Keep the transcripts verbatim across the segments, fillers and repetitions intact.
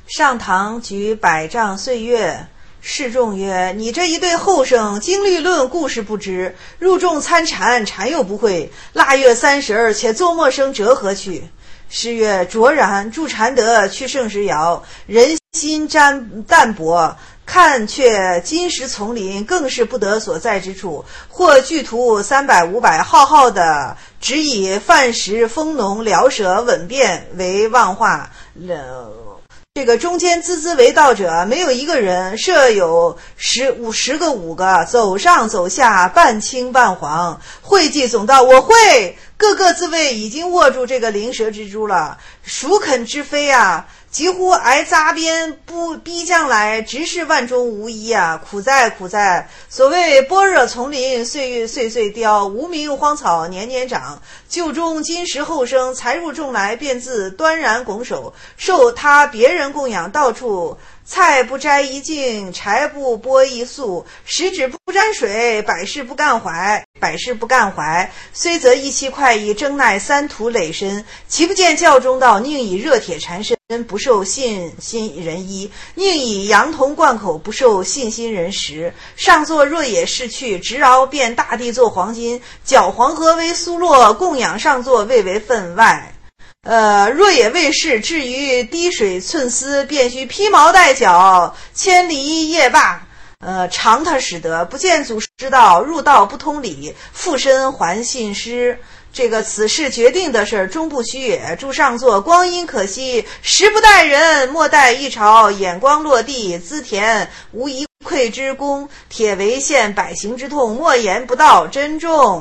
上堂举百丈岁月，示众曰：你这一对后生，经律论故事不知，入众参禅，禅又不会。腊月三十儿，且作陌生折何去？诗曰：卓然，助禅德，去盛时遥。人心沾淡薄，看却金石丛林，更是不得所在之处。或巨图三百五百，浩浩的，只以饭食丰浓，聊舍稳便为妄话。呃这个中间孜孜为道者，没有一个人，设有十五十个五个，走上走下，半青半黄。会稽总道，我会，个个自谓已经握住这个灵蛇之珠了，孰肯知非啊？几乎挨扎边不逼将来，直是万中无一啊！苦哉苦哉！所谓般若丛林，岁月岁岁凋，无名荒草年年长。旧中今时后生，才入众来，便自端然拱手，受他别人供养，到处菜不摘一茎，柴不剥一粟，十指不沾水，百事不干怀，百事不干怀。虽则一期快意，争奈三途累深。其不见教中道，宁以热铁缠身，不受信心人衣；宁以羊铜灌口，不受信心人食。上作若也逝去，直饶遍大地作黄金，搅黄河为苏洛，供养上作未为分外。呃，若也未逝，至于滴水寸丝，便须披毛戴角，千里夜罢。呃，常他使得，不见祖师之道，入道不通理，附身还信师。这个此事决定的事，终不虚也。诸上座，光阴可惜，时不待人，莫待一朝，眼光落地，资田无一愧之功，铁为陷百行之痛，莫言不到，珍重。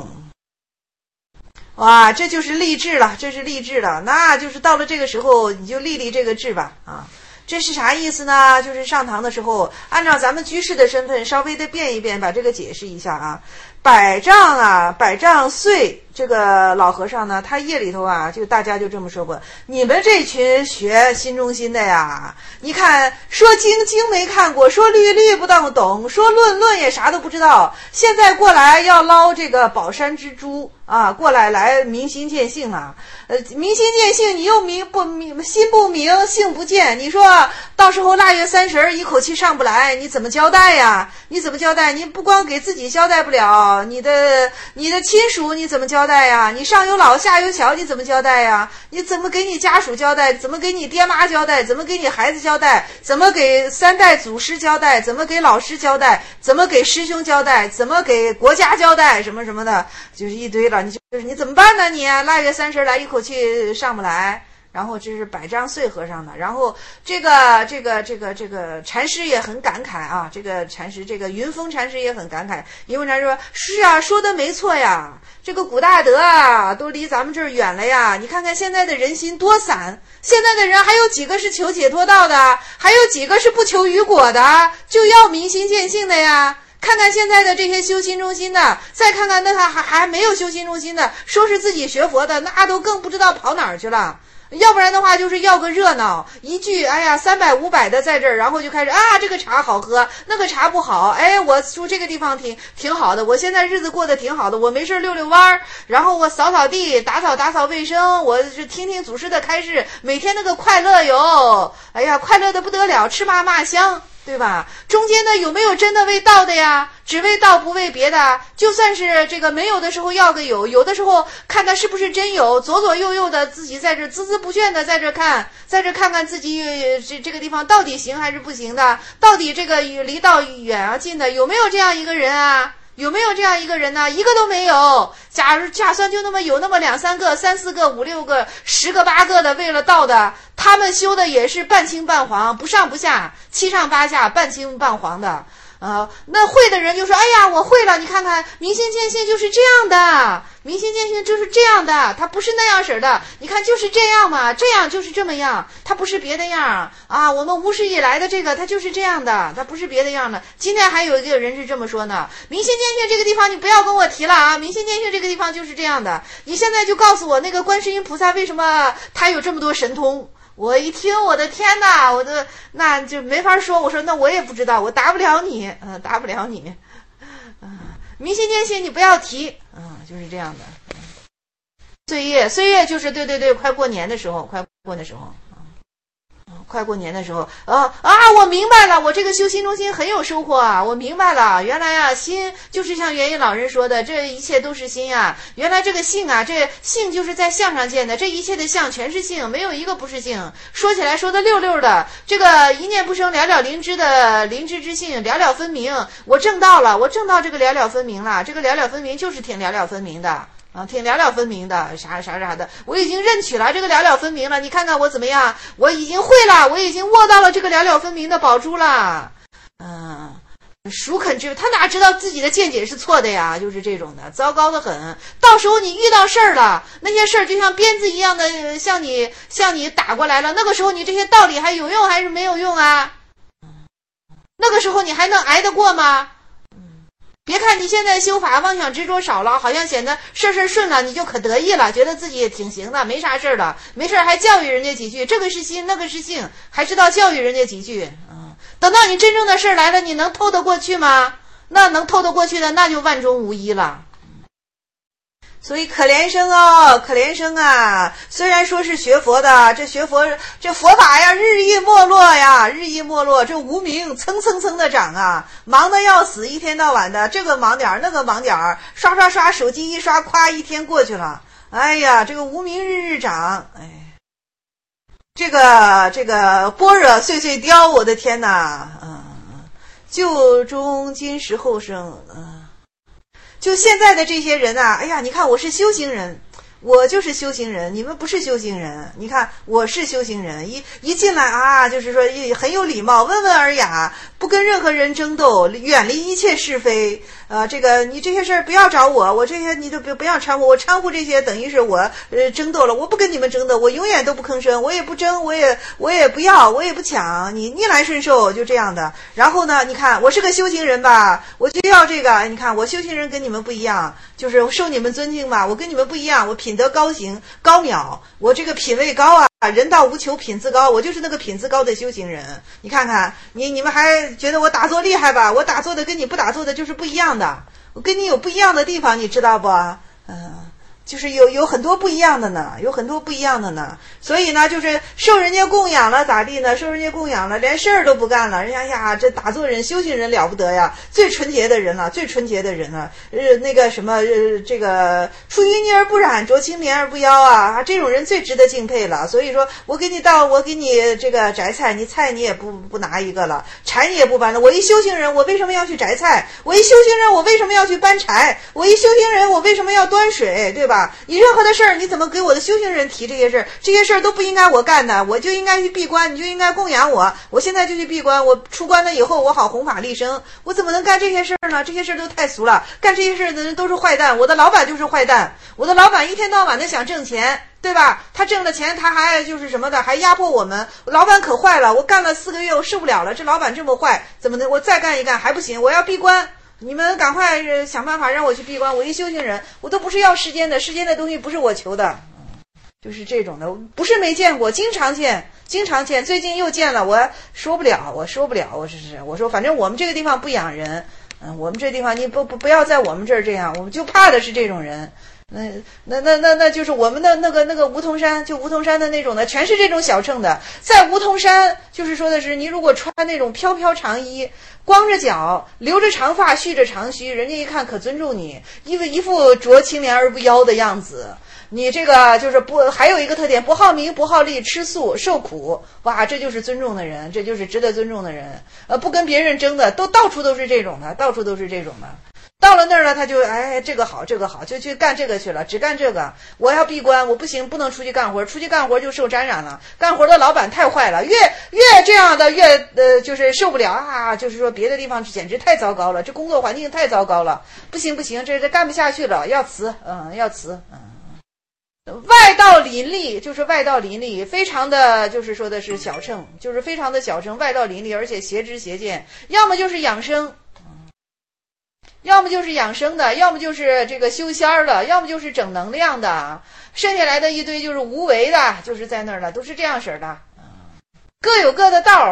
哇，这就是立志了，这是立志了，那就是到了这个时候，你就立立这个志吧啊。这是啥意思呢？就是上堂的时候，按照咱们居士的身份，稍微的变一变，把这个解释一下啊。百丈啊，百丈岁，这个老和尚呢，他夜里头啊，就大家就这么说过，你们这群学新中心的呀，你看说经经没看过，说律律不当懂，说论论也啥都不知道，现在过来要捞这个宝山之珠啊，过来来明心见性啊，呃，明心见性，你又明不明心不明性不见，你说到时候腊月三十一口气上不来，你怎么交代呀？你怎么交代？你不光给自己交代不了，你的你的亲属你怎么交代呀？你上有老下有小，你怎么交代呀？你怎么给你家属交代？怎么给你爹妈交代？怎么给你孩子交代？怎么给三代祖师交代？怎么给老师交代？怎么给师兄交代？怎么给国家交代？什么什么的，就是一堆了。你就是你怎么办呢？你腊月三十来一口气上不来。然后这是百丈岁和尚的，然后这个这个这个这个禅师也很感慨啊，这个禅师这个云峰禅师也很感慨，因为他说是啊，说的没错呀，这个古大德啊都离咱们这儿远了呀，你看看现在的人心多散，现在的人还有几个是求解脱道的，还有几个是不求于果的，就要明心见性的呀。看看现在的这些修心中心的，再看看那他还还没有修心中心的，说是自己学佛的，那都更不知道跑哪儿去了。要不然的话就是要个热闹，一句哎呀三百五百的在这儿，然后就开始啊这个茶好喝，那个茶不好，哎我住这个地方挺挺好的，我现在日子过得挺好的，我没事溜溜弯，然后我扫扫地，打扫打扫卫生，我是听听祖师的开示，每天那个快乐哟，哎呀快乐的不得了，吃嘛嘛香。对吧？中间呢有没有真的为道的呀？只为道不为别的，就算是这个没有的时候要个有，有的时候看他是不是真有，左左右右的自己在这孜孜不倦的在这看，在这看看自己这这个地方到底行还是不行的，到底这个离道远啊近的，有没有这样一个人啊？有没有这样一个人呢？一个都没有。假如假算就那么有那么两三个、三四个、五六个、十个八个的为了道的，他们修的也是半青半黄，不上不下，七上八下，半青半黄的。呃，那会的人就说：“哎呀，我会了！你看看，明心见性就是这样的，明心见性就是这样的，它不是那样式的。你看就是这样嘛，这样就是这么样，它不是别的样啊。我们无始以来的这个，它就是这样的，它不是别的样的。今天还有一个人是这么说呢：明心见性这个地方你不要跟我提了啊，明心见性这个地方就是这样的。你现在就告诉我，那个观世音菩萨为什么他有这么多神通？”我一听，我的天哪，我的那就没法说。我说那我也不知道，我答不了你，嗯、呃，答不了你。嗯、呃，明心见性你不要提，嗯、呃，就是这样的。嗯、岁月，岁月就是对对对，快过年的时候，快过的时候。嗯、 快过年的时候，啊啊，我明白了，我这个修心中心很有收获啊！我明白了，原来啊，心就是像元音老人说的，这一切都是心啊。原来这个性啊，这性就是在相上见的，这一切的相全是性，没有一个不是性。说起来说的溜溜的，这个一念不生，了了灵知的灵知之性，了了分明。我证到了，我证到这个了了分明了，这个了了分明就是挺了了分明的。啊，挺了了分明的，啥啥啥的，我已经认取了这个了了分明了。你看看我怎么样？我已经会了，我已经握到了这个了了分明的宝珠了。嗯，孰肯知？他哪知道自己的见解是错的呀？就是这种的，糟糕的很。到时候你遇到事儿了，那些事儿就像鞭子一样的向你向你打过来了，那个时候你这些道理还有用还是没有用啊？那个时候你还能挨得过吗？别看你现在修法妄想执着少了，好像显得事事顺了，你就可得意了，觉得自己也挺行的，没啥事了，没事还教育人家几句，这个是心，那个是性，还知道教育人家几句。嗯，等到你真正的事来了，你能透得过去吗？那能透得过去的，那就万中无一了。所以可怜生哦，可怜生啊！虽然说是学佛的，这学佛这佛法呀，日益没落呀，日益没落，这无名蹭蹭蹭的涨啊，忙得要死，一天到晚的，这个忙点儿，那个忙点儿，刷刷刷，手机一刷，夸一天过去了。哎呀，这个无名日日涨，哎，这个这个般若碎碎雕，我的天哪！嗯，旧中今时后生，嗯。就现在的这些人啊，哎呀，你看我是修行人，我就是修行人，你们不是修行人。你看我是修行人，一一进来啊，就是说很有礼貌，温文尔雅，不跟任何人争斗，远离一切是非。呃，这个你这些事儿不要找我，我这些你都不不要掺和，我掺和这些等于是我呃争斗了，我不跟你们争斗，我永远都不吭声，我也不争，我也我也不要，我也不抢，你逆来顺受，就这样的。然后呢，你看我是个修行人吧，我就要这个，你看我修行人跟你们不一样，就是受你们尊敬吧，我跟你们不一样，我品德高行高渺，我这个品位高啊。人道无求，品自高，我就是那个品自高的修行人。你看看你你们还觉得我打坐厉害吧？我打坐的跟你不打坐的就是不一样的，我跟你有不一样的地方，你知道不？嗯，就是有有很多不一样的呢，有很多不一样的呢。所以呢，就是受人家供养了咋地呢？受人家供养了，连事儿都不干了。人家呀，这打坐人、修行人了不得呀，最纯洁的人了，最纯洁的人了。呃，那个什么，呃，这个出淤泥而不染，濯清涟而不妖啊，这种人最值得敬佩了。所以说我给你到，我给你这个摘菜，你菜你也不不拿一个了，柴你也不搬了。我一修行人，我为什么要去摘菜？我一修行人，我为什么要去搬柴？我一修行人，我为什么要端水？对吧？你任何的事儿，你怎么给我的修行人提这些事儿？这些事儿都不应该我干的，我就应该去闭关，你就应该供养我。我现在就去闭关，我出关了以后，我好弘法利生。我怎么能干这些事儿呢？这些事儿都太俗了，干这些事儿的人都是坏蛋。我的老板就是坏蛋，我的老板一天到晚的想挣钱，对吧？他挣了钱，他还就是什么的，还压迫我们。老板可坏了，我干了四个月，我受不了了。这老板这么坏，怎么能我再干一干还不行？我要闭关。你们赶快想办法让我去闭关。我一修行人，我都不是要世间的，世间的东西不是我求的，就是这种的，不是没见过，经常见，经常见。最近又见了，我说不了，我说不了，我是是，我说反正我们这个地方不养人，嗯，我们这地方你不不不要在我们这儿这样，我们就怕的是这种人。那那那那那就是我们的那个那个梧桐山，就梧桐山的那种的，全是这种小乘的。在梧桐山，就是说的是，你如果穿那种飘飘长衣，光着脚，留着长发，蓄着长须，人家一看可尊重你，一副一副濯清涟而不妖的样子。你这个就是不，还有一个特点，不好名，不好利，吃素受苦，哇，这就是尊重的人，这就是值得尊重的人。呃，不跟别人争的，都到处都是这种的，到处都是这种的。到了那儿了，他就哎，这个好，这个好，就去干这个去了，只干这个。我要闭关，我不行，不能出去干活，出去干活就受沾染了。干活的老板太坏了，越越这样的越呃，就是受不了啊，就是说别的地方简直太糟糕了，这工作环境太糟糕了，不行不行，这这干不下去了，要辞，嗯，要辞，嗯。外道林立，就是外道林立，非常的就是说的是小乘，就是非常的小乘，外道林立，而且邪知邪见，要么就是养生。要么就是养生的，要么就是这个修仙儿的，要么就是整能量的，剩下来的一堆就是无为的，就是在那儿了，都是这样式儿的，各有各的道。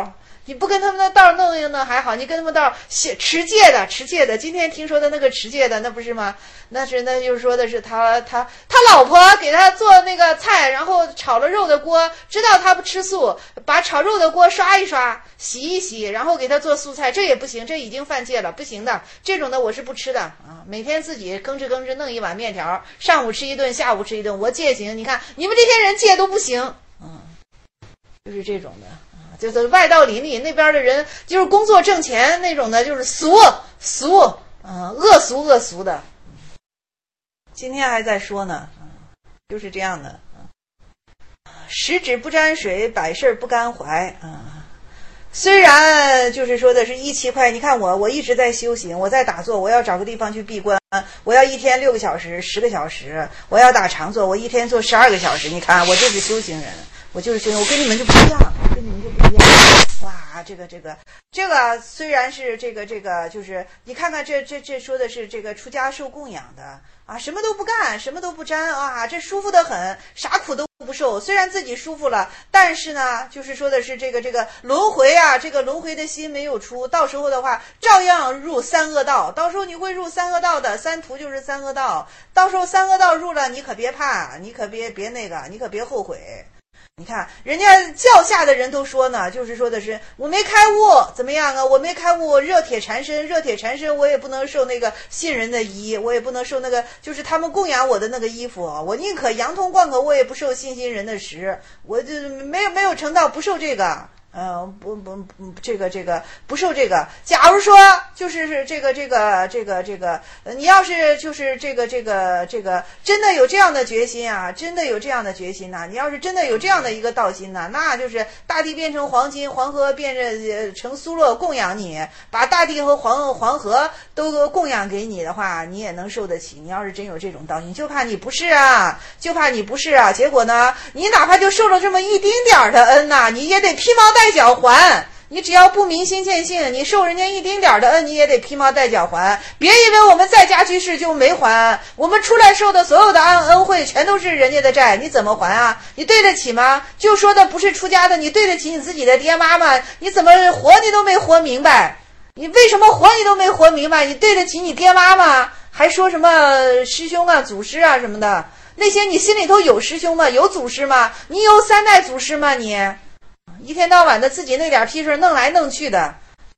你不跟他们的道弄一弄还好，你跟他们道持戒的持戒的，今天听说的那个持戒的那不是吗？那是那就是说的是他他他老婆给他做那个菜，然后炒了肉的锅，知道他不吃素，把炒肉的锅刷一刷洗一洗，然后给他做素菜，这也不行，这已经犯戒了，不行的，这种的我是不吃的啊。每天自己吭哧吭哧弄一碗面条，上午吃一顿，下午吃一顿，我戒行。你看你们这些人戒都不行，嗯，就是这种的。就是外道邻里那边的人，就是工作挣钱那种的，就是俗俗，嗯，恶俗恶俗的。今天还在说呢，就是这样的。十指不沾水，百事不干怀啊。虽然就是说的是一七块，你看我我一直在修行，我在打坐，我要找个地方去闭关，我要一天六个小时、十个小时，我要打长坐，我一天做十二个小时。你看我就是修行人。我就是觉得我跟你们就不一样，跟你们就不一样。哇，这个这个这个虽然是这个这个，就是你看看这这这说的是这个出家受供养的啊，什么都不干，什么都不沾啊，这舒服得很，啥苦都不受。虽然自己舒服了，但是呢，就是说的是这个这个轮回啊，这个轮回的心没有出，到时候的话照样入三恶道。到时候你会入三恶道的，三途就是三恶道。到时候三恶道入了，你可别怕，你可别别那个，你可别后悔。你看人家教下的人都说呢，就是说的是我没开悟怎么样啊，我没开悟，热铁缠身，热铁缠身，我也不能受那个信人的衣，我也不能受那个就是他们供养我的那个衣服，我宁可洋葱灌口，我也不受信心人的食，我就没有没有成道，不受这个。呃，不不不，这个这个不受这个。假如说就是是这个这个这个这个，你要是就是这个这个这个真的有这样的决心啊，真的有这样的决心呐、啊，你要是真的有这样的一个道心呐、啊，那就是大地变成黄金，黄河变成苏洛供养你，把大地和黄黄河都供养给你的话，你也能受得起。你要是真有这种道心，就怕你不是啊，就怕你不是啊。结果呢，你哪怕就受了这么一丁点的恩呐、啊，你也得披毛戴脚还。你只要不明心见性，你受人家一丁点的恩，你也得披毛戴脚还。别以为我们在家居士就没还，我们出来受的所有的恩恩惠全都是人家的债，你怎么还啊？你对得起吗？就说的不是出家的，你对得起你自己的爹妈吗？你怎么活你都没活明白？你为什么活你都没活明白？你对得起你爹妈吗？还说什么师兄啊、祖师啊什么的？那些你心里头有师兄吗？有祖师吗？你有三代祖师吗？你一天到晚的自己那点屁事弄来弄去的，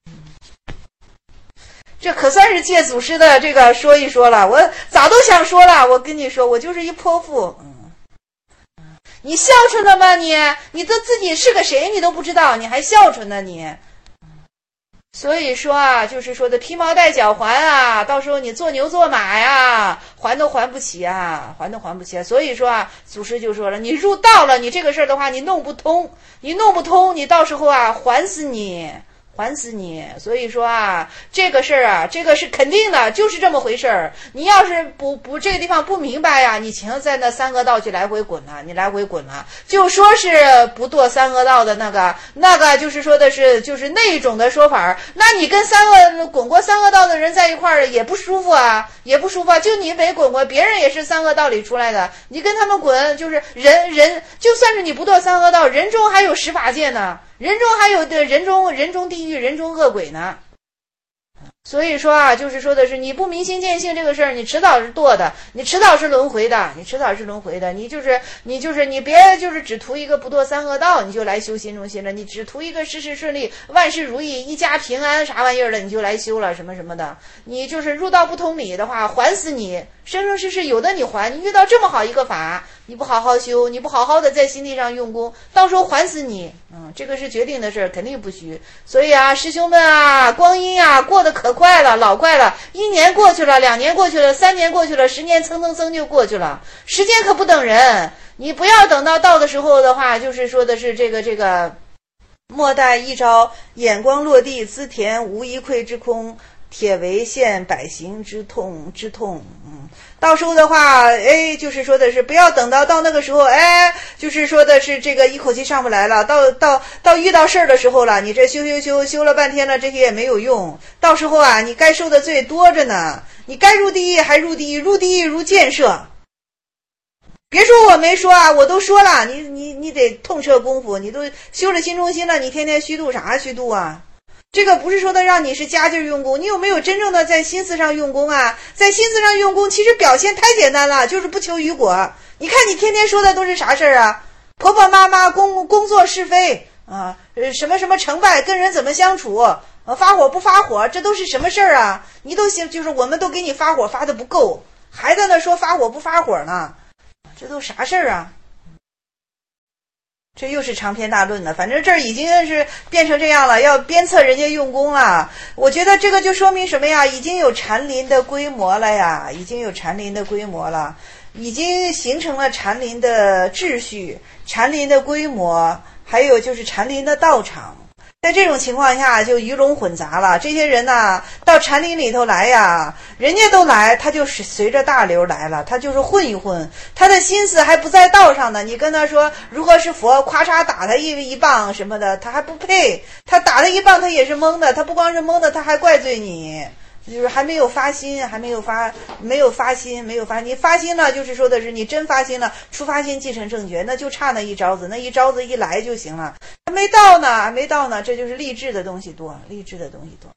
这可算是借祖师的这个说一说了。我早都想说了，我跟你说，我就是一泼妇。嗯，你孝顺了吗你？你都自己是个谁你都不知道，你还孝顺呢你？所以说啊，就是说的披毛戴脚还啊，到时候你做牛做马呀，还都还不起啊，还都还不起啊。所以说啊，祖师就说了，你入道了，你这个事儿的话，你弄不通，你弄不通，你到时候啊，还死你。还死你！所以说啊，这个事儿啊，这个是肯定的，就是这么回事儿。你要是不不这个地方不明白呀，你请在那三恶道去来回滚了，你来回滚了，就说是不堕三恶道的那个那个，就是说的是就是那一种的说法，那你跟三恶滚过三恶道的人在一块儿也不舒服啊，也不舒服啊。就你没滚过，别人也是三恶道里出来的，你跟他们滚，就是人人，就算是你不堕三恶道，人中还有十法界呢。人中还有的人中人中地狱人中恶鬼呢，所以说啊，就是说的是你不明心见性这个事儿，你迟早是堕的，你迟早是轮回的，你迟早是轮回的，你就是你就是你别就是只图一个不堕三恶道，你就来修心中心了，你只图一个事事顺利、万事如意、一家平安啥玩意儿的，你就来修了什么什么的，你就是入道不通理的话，还死你，生生世世有的你还，你遇到这么好一个法，你不好好修，你不好好的在心地上用功，到时候还死你，嗯，这个是决定的事儿，肯定不虚。所以啊，师兄们啊，光阴啊过得可快了，老快了，一年过去了，两年过去了，三年过去了，十年蹭蹭蹭就过去了，时间可不等人，你不要等到到的时候的话，就是说的是这个这个，莫待一朝眼光落地，滋田无一愧之空。铁为现百行之痛之痛，嗯，到时候的话，哎，就是说的是不要等到到那个时候，哎，就是说的是这个一口气上不来了，到到到遇到事儿的时候了，你这修修修修了半天了，这些也没有用，到时候啊，你该受的罪多着呢，你该入地狱还入地狱，入地狱如箭射， 别说我没说啊，我都说了，你你你得痛彻功夫，你都修了心中心了，你天天虚度啥虚度啊？这个不是说的让你是加劲用功，你有没有真正的在心思上用功啊？在心思上用功，其实表现太简单了，就是不求于果。你看你天天说的都是啥事儿啊？婆婆妈妈工工作是非啊，呃什么什么成败，跟人怎么相处，呃发火不发火，这都是什么事儿啊？你都行，就是我们都给你发火发的不够，还在那说发火不发火呢，这都啥事儿啊？这又是长篇大论的，反正这儿已经是变成这样了，要鞭策人家用功了。我觉得这个就说明什么呀？已经有禅林的规模了呀，已经有禅林的规模了，已经形成了禅林的秩序、禅林的规模，还有就是禅林的道场。在这种情况下就鱼龙混杂了，这些人呐到禅林里头来呀，人家都来，他就是随着大流来了，他就是混一混，他的心思还不在道上呢。你跟他说如何是佛，咔嚓打他一一棒什么的，他还不配，他打他一棒他也是懵的，他不光是懵的，他还怪罪你，就是还没有发心，还没有发没有发心没有发你发心了，就是说的是你真发心了，出发心继承正觉，那就差那一招子，那一招子一来就行了，还没到呢还没到呢，这就是励志的东西多，励志的东西多。